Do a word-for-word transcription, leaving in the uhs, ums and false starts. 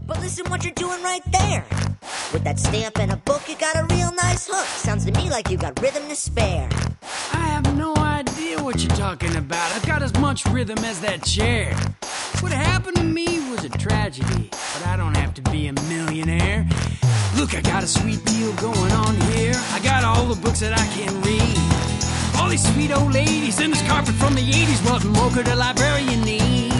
But listen what you're doing right there. With that stamp and a book, you got a real nice hook. Sounds to me like you got rhythm to spare. I have no idea what you're talking about. I've got as much rhythm as that chair. What happened to me was a tragedy, but I don't have to be a millionaire. Look, I got a sweet deal going on here. I got all the books that I can read. All these sweet old ladies and this carpet from the eighties. What more could a librarian need?